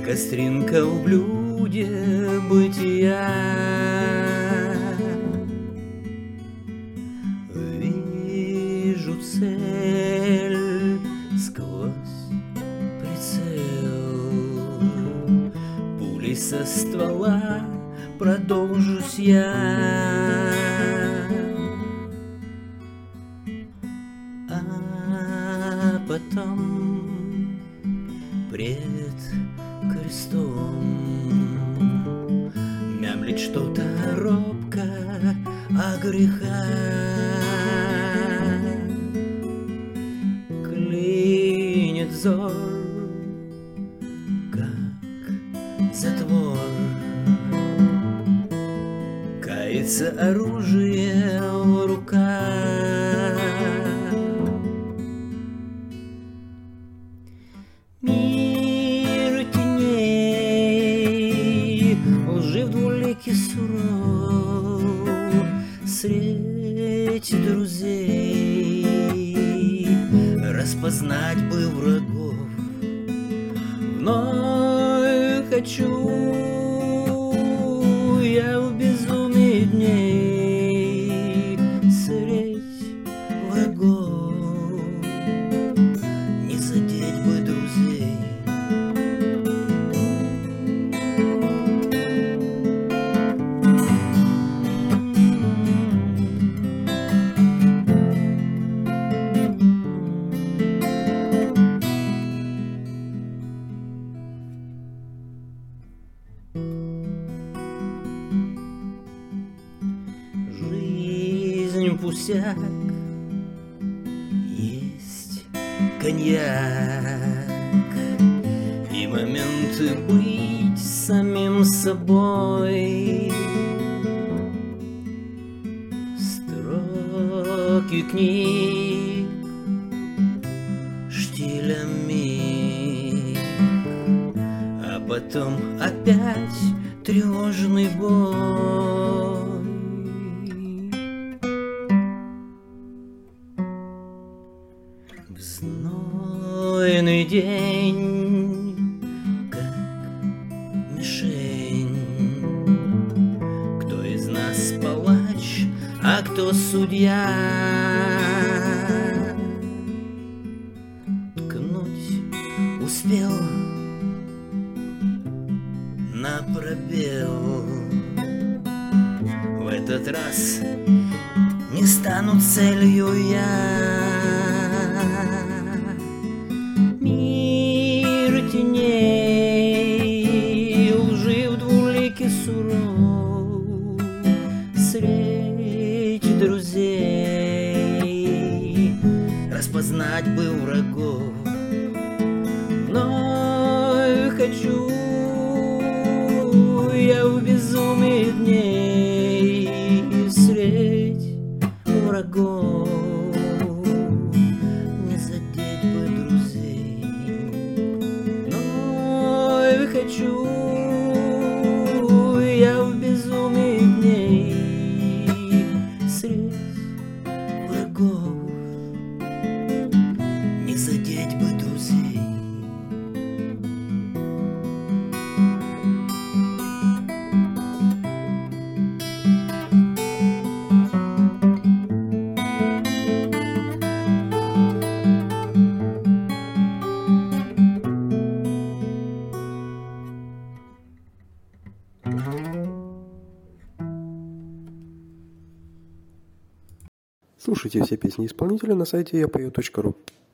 костринка в блюде бытия. Вижу цель сквозь прицел, пулей со ствола продолжусь я. А потом пред крестом мямлит что-то робко о грехах. Клинит взор, как затвор, кается оружие в руках. Мир теней, лжив двуликий суров, средь друзей распознать бы врагов. Вновь хочу я в безумии дней средь врагов, не задеть бы друзей. Жизнь пустяк, есть коньяк и моменты быть самим собой. Строки книг штилями, а потом опять тревожный бой. В знойный день, как мишень, кто из нас палач, а кто судья? Ткнуть успел на пробел. В этот раз не стану целью я. Мир теней, лжив двуликий суров, средь друзей распознать бы врагов. Но хочу я в безумии дней средь врагов, не задеть бы друзей. Но хочу я в безумии дней средь врагов, не задеть бы друзей. Слушайте все песни исполнителя на сайте yapою.ru.